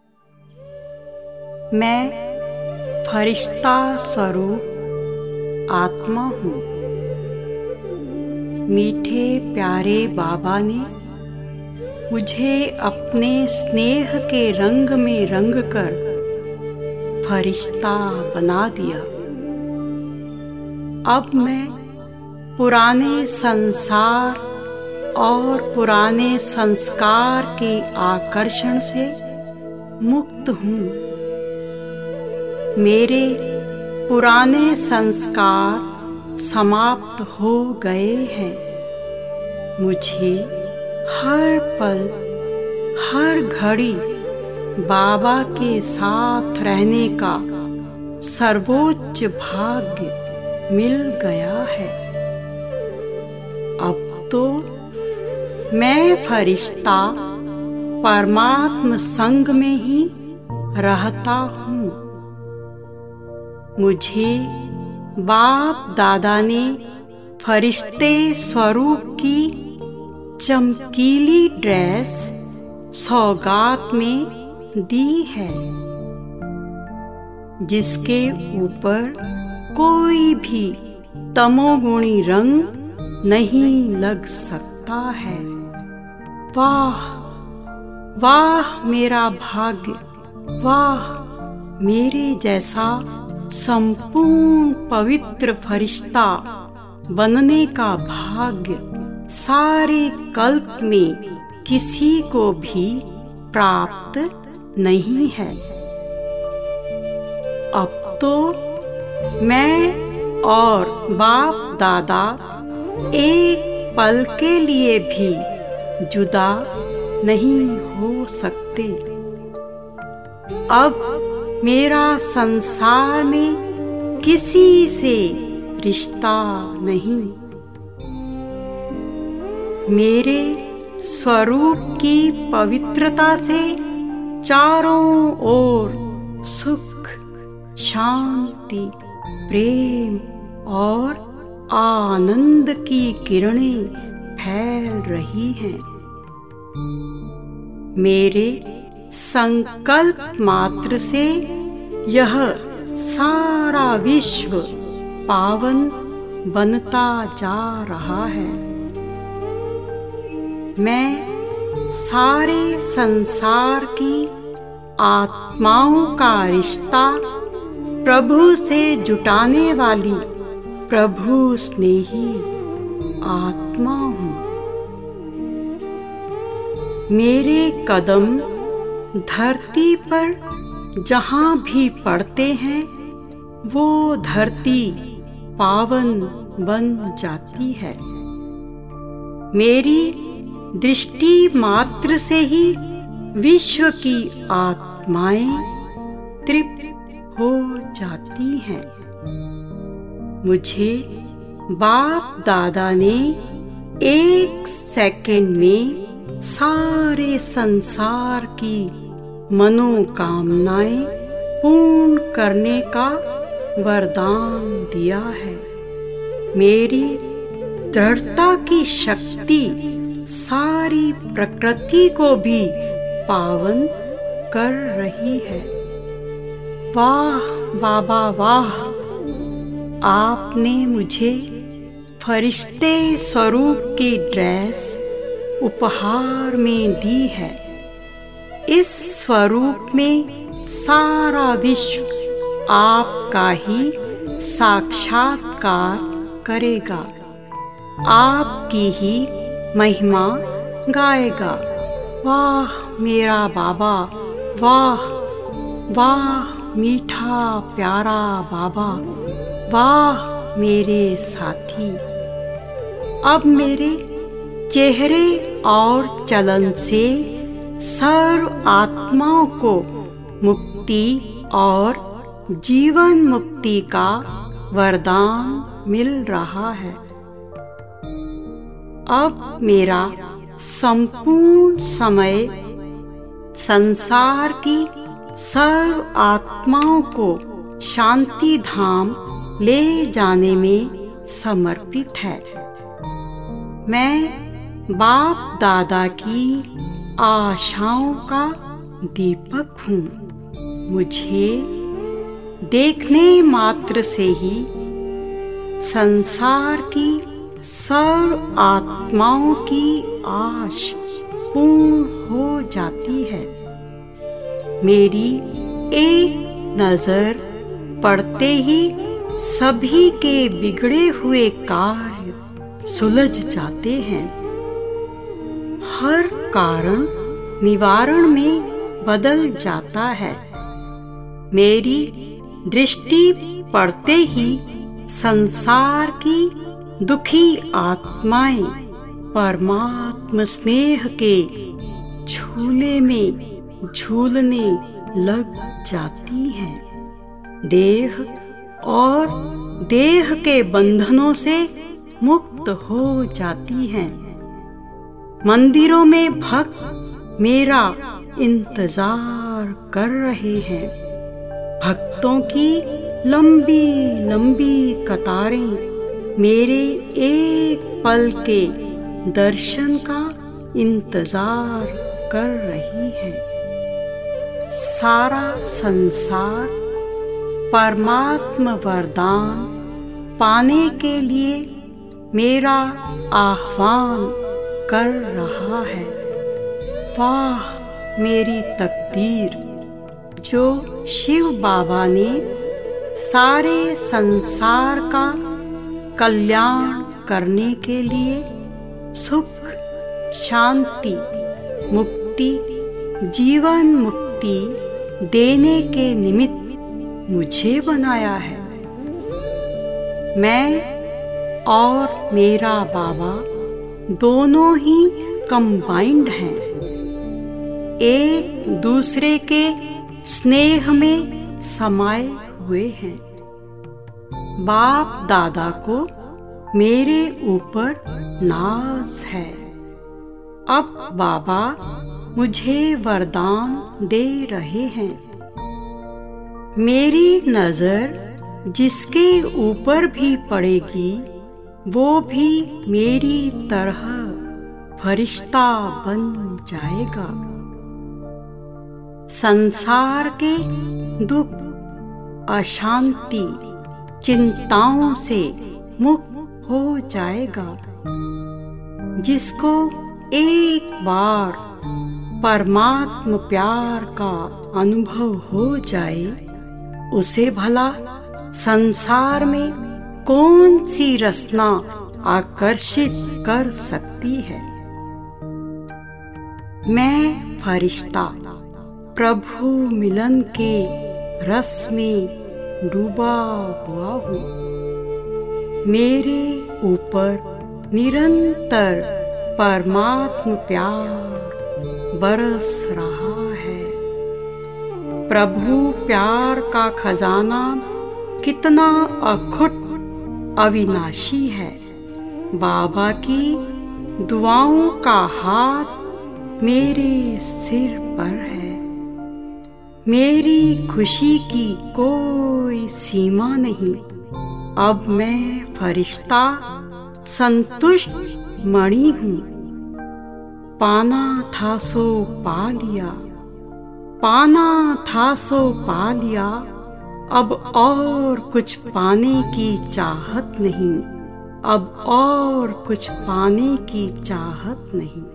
मैं फरिश्ता स्वरूप आत्मा हूँ। मीठे प्यारे बाबा ने मुझे अपने स्नेह के रंग में रंग कर फरिश्ता बना दिया। अब मैं पुराने संसार और पुराने संस्कार के आकर्षण से मुक्त हूँ। मेरे पुराने संस्कार समाप्त हो गए हैं। मुझे हर पल हर घड़ी बाबा के साथ रहने का सर्वोच्च भाग्य मिल गया है। अब तो मैं फरिश्ता परमात्म संग में ही रहता हूँ। मुझे बाप दादा ने फरिश्ते स्वरूप की चमकीली ड्रेस सौगात में दी है, जिसके ऊपर कोई भी तमोगुणी रंग नहीं लग सकता है। वाह वाह मेरा भाग्य, वाह मेरे जैसा संपूर्ण पवित्र फरिश्ता बनने का भाग्य सारे कल्प में किसी को भी प्राप्त नहीं है। अब तो मैं और बाप दादा एक पल के लिए भी जुदा नहीं हो सकते। अब मेरा संसार में किसी से रिश्ता नहीं। मेरे स्वरूप की पवित्रता से चारों ओर सुख, शांति, प्रेम और आनंद की किरणें फैल रही हैं। मेरे संकल्प मात्र से यह सारा विश्व पावन बनता जा रहा है। मैं सारे संसार की आत्माओं का रिश्ता प्रभु से जुटाने वाली प्रभु स्नेही आत्मा हूँ। मेरे कदम धरती पर जहाँ भी पड़ते हैं, वो धरती पावन बन जाती है। मेरी दृष्टि मात्र से ही विश्व की आत्माएं तृप्त हो जाती हैं। मुझे बाप दादा ने एक सेकंड में सारे संसार की मनोकामनाएं पूर्ण करने का वरदान दिया है। मेरी दृढ़ता की शक्ति सारी प्रकृति को भी पावन कर रही है। वाह बाबा वाह, आपने मुझे फरिश्ते स्वरूप की ड्रेस उपहार में दी है। इस स्वरूप में सारा विश्व आपका ही साक्षात्कार करेगा, आपकी ही महिमा गाएगा। वाह मेरा बाबा, वाह वाह मीठा प्यारा बाबा, वाह मेरे साथी। अब मेरे चेहरे और चलन से सर्व आत्माओं को मुक्ति और जीवन मुक्ति का वरदान मिल रहा है। अब मेरा संपूर्ण समय संसार की सर्व आत्माओं को शांति धाम ले जाने में समर्पित है। मैं बाप दादा की आशाओं का दीपक हूँ। मुझे देखने मात्र से ही संसार की सर्व आत्माओं की आश पूर्ण हो जाती है। मेरी एक नजर पड़ते ही सभी के बिगड़े हुए कार्य सुलझ जाते हैं। हर कारण निवारण में बदल जाता है। मेरी दृष्टि पड़ते ही संसार की दुखी आत्माएं परमात्म स्नेह के झूले में झूलने लग जाती हैं। देह और देह के बंधनों से मुक्त हो जाती हैं। मंदिरों में भक्त मेरा इंतजार कर रहे हैं। भक्तों की लंबी लंबी कतारें मेरे एक पल के दर्शन का इंतजार कर रही हैं। सारा संसार परमात्म वरदान पाने के लिए मेरा आह्वान कर रहा है। वाह मेरी तकदीर, जो शिव बाबा ने सारे संसार का कल्याण करने के लिए सुख, शांति, मुक्ति, जीवन मुक्ति देने के निमित्त मुझे बनाया है। मैं और मेरा बाबा दोनों ही कंबाइंड हैं। एक दूसरे के स्नेह में समाये हुए हैं। बाप दादा को मेरे ऊपर नाज है। अब बाबा मुझे वरदान दे रहे हैं। मेरी नजर जिसके ऊपर भी पड़ेगी वो भी मेरी तरह फरिश्ता बन जाएगा। संसार के दुख, अशांति, चिंताओं से मुक्त हो जाएगा। जिसको एक बार परमात्म प्यार का अनुभव हो जाए, उसे भला संसार में कौन सी रचना आकर्षित कर सकती है। मैं फरिश्ता प्रभु मिलन के रस में डूबा हुआ हूँ। मेरे ऊपर निरंतर परमात्म प्यार बरस रहा है। प्रभु प्यार का खजाना कितना अखुट अविनाशी है। बाबा की दुआओं का हाथ मेरे सिर पर है। मेरी खुशी की कोई सीमा नहीं। अब मैं फरिश्ता संतुष्ट मणि हूँ। पाना था सो पा लिया, पाना था सो पा लिया। अब और कुछ पाने की चाहत नहीं। अब और कुछ पाने की चाहत नहीं।